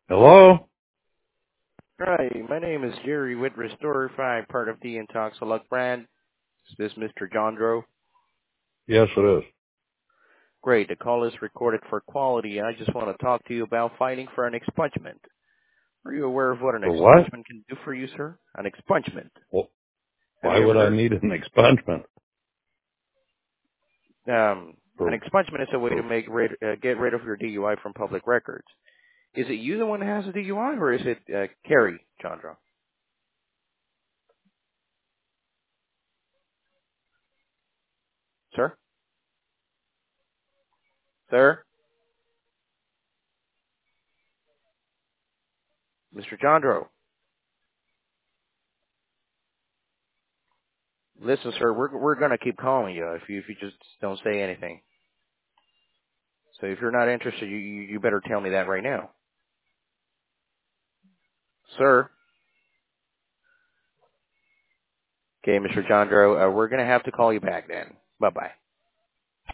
Hello? Hi, my name is Jerry with Restore 5, part of the Intoxilux brand. Is this Mr. Jondro? Yes, it is. Great, the call is recorded for quality. I just want to talk to you about fighting for an expungement. Are you aware of what an For what? expungement can do for you, sir? An expungement. Well, Have why you ever would I heard? need an expungement? An For, expungement is a way to for, get rid of your DUI from public records. Is it you the one that has a DUI, or is it Carrie, Jondro? Sir? Sir? Mr. Jondro? Listen, sir, we're gonna keep calling you if you just don't say anything. So if you're not interested, you better tell me that right now, sir. Okay, Mr. Jondro, we're gonna have to call you back then. Bye bye.